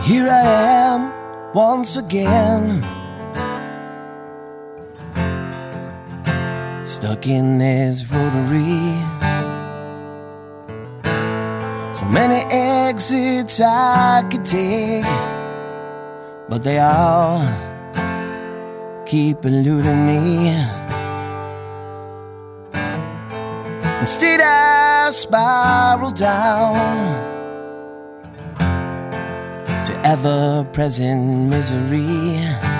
Here I am once again, stuck in this rotary. So many exits I could take, but they all keep eluding me. Instead I spiral down to ever-present misery.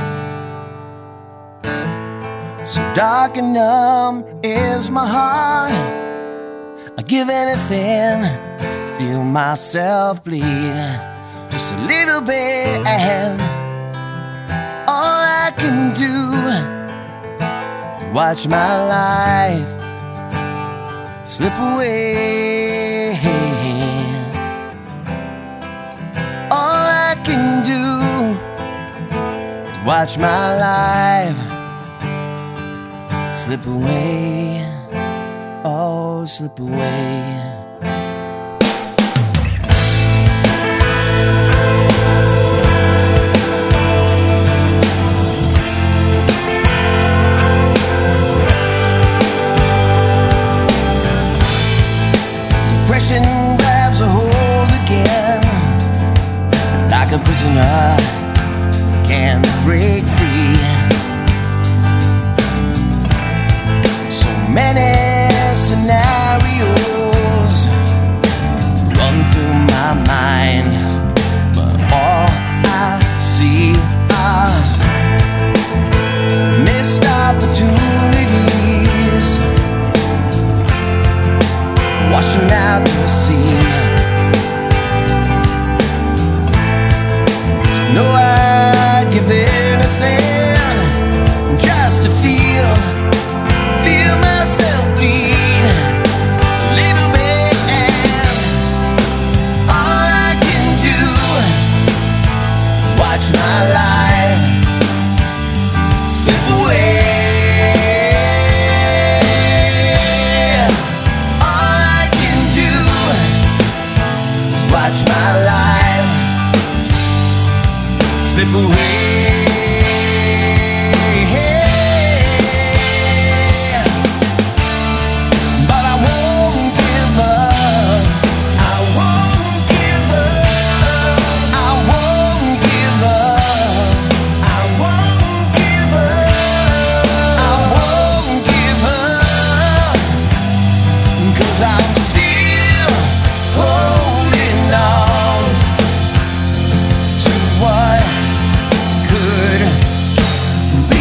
So dark and numb is my heart. I'd give anything, feel myself bleed just a little bit, and all I can do is watch my life slip away. All I can do is watch my life slip away. Oh, slip away. Depression grabs a hold again, like a prisoner can't break free. So many scenarios run through my mind, but all I see are missed opportunities washing out to the sea. No, I'd give anything just to feel myself bleed a little bit, and all I can do is watch my life slip away. All I can do is watch my life slip away. But I won't give up. I won't give up. I won't give up. I won't give up. I won't give up. 'Cause I'm still holding on to what could be.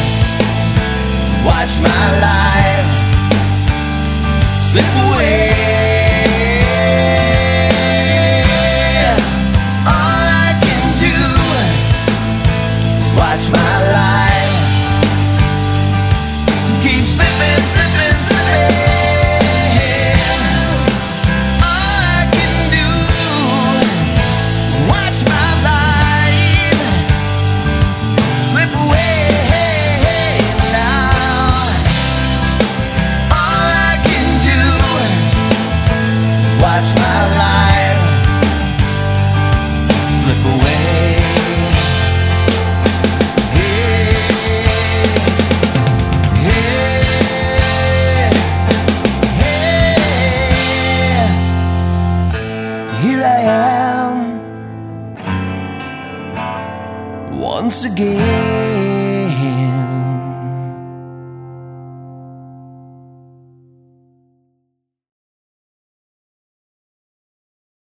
Watch my life slip away.